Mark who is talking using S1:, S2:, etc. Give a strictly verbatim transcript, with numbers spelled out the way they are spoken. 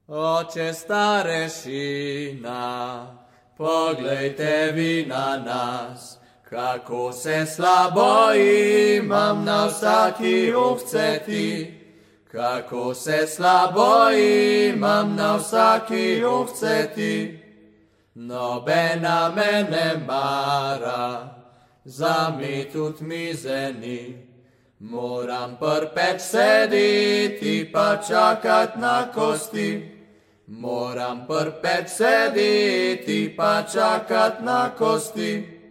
S1: Oče starešina, poglejte vi na nas, kako se slabo imam na vsaki ovceti. Kako se slabo imam na vsaki ovceti. Nobena me ne mara, za mi tudi mizeni. Moram prpeč sediti pa čakat na kosti. Moram prpeč sediti pa čakat na kosti.